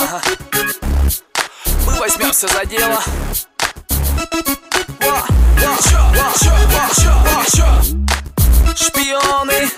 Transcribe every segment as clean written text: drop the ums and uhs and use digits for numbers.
Мы возьмемся за дело. Шпионы.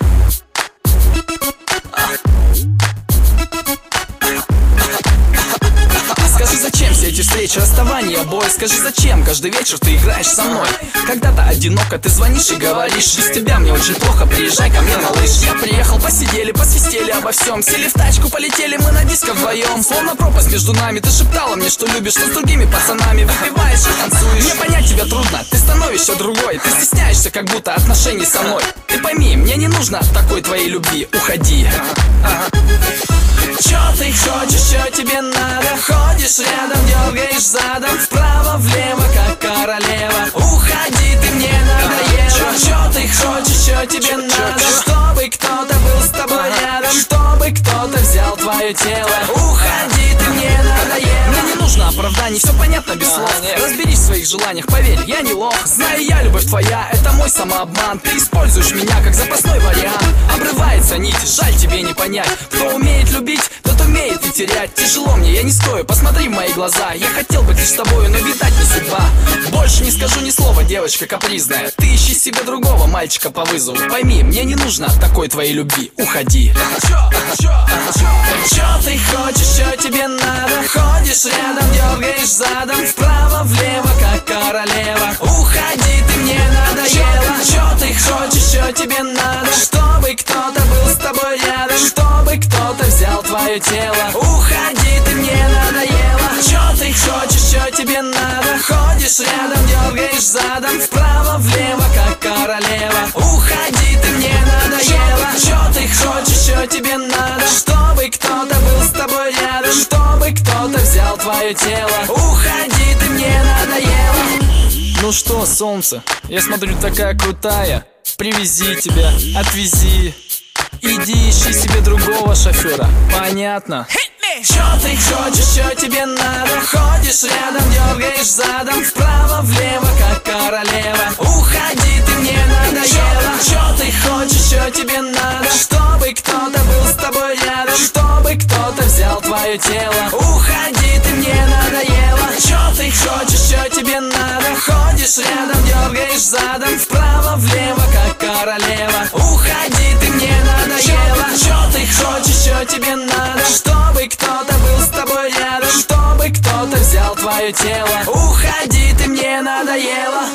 Скажи, зачем все эти встречи, расставания, бой? Скажи, зачем каждый вечер ты играешь со мной? Когда-то одиноко ты звонишь и говоришь: без тебя мне очень плохо, приезжай ко мне, малыш. Я приехал, посидели, посвистели обо всем. Сели в тачку, полетели мы на диско вдвоем. Словно пропасть между нами, ты шептала мне, что любишь, что с другими пацанами выпиваешь и танцуешь. Мне понять тебя трудно, ты становишься другой. Ты стесняешься как будто отношений со мной. Ты пойми, мне не нужно такой твоей любви, уходи. Чё ты хочешь, чё тебе надо? Ходишь рядом, дергаешь задом, вправо-влево, как королева. Уходи, ты мне надоела. Чё ты хочешь, чё тебе надо? Чтобы кто-то был с тобой рядом, чтобы кто-то взял твое тело. Уходи, ты мне надоела. Мне не нужно оправданий, все понятно без слов. Разберись в своих желаниях, поверь, я не лох. Знаю я, любовь твоя, это мой самообман. Ты используешь меня как запасной вариант. Обрывается нить, жаль тебе не понять. Кто умеет любить, тот умеет и терять. Тяжело мне, я не стою, посмотри в мои глаза. Я хотел быть лишь с тобою, но видать не судьба. Больше не скажу ни слова, девочка капризная. Ты ищи себе другого мальчика по вызову. Пойми, мне не нужно такой твоей любви, уходи. Чё ты хочешь, чё тебе надо? Ходишь рядом, дергаешь задом, вправо-влево, как королева. Уходи, ты мне надоела. Чё ты хочешь, чё тебе надо? Чтобы кто-то был с тобой рядом, чтобы кто-то взял твое тело. Уходи, ты мне надоела. Чё ты хочешь, чё тебе надо? Ходишь рядом, дергаешь задом, вправо-влево, как королева. Уходи, ты мне надоела. Чё ты хочешь, чё тебе надо? Чтобы кто-то был с тобой рядом, чтобы кто-то взял твое тело. Уходи, ты мне надоела. Ну что, солнце, я смотрю, такая крутая. Привези тебя, отвези. Иди ищи себе другого шофера, понятно? Чё ты хочешь, чё тебе надо? Ходишь рядом, дергаешь задом, вправо-влево, как королева. Уходи, ты мне надоела. Чё ты хочешь, чё тебе надо? Чтобы кто-то был с тобой рядом, чтобы кто-то взял твое тело. Уходи, ты мне надоела. Чё ты хочешь, чё тебе надо? Ходишь рядом, дергаешь задом, вправо-влево, как королева. Уходи, ты мне надоела. Чё ты хочешь, чё тебе надо? Чтобы кто-то был с тобой рядом, чтобы кто-то взял твое тело. Уходи, ты мне надоела.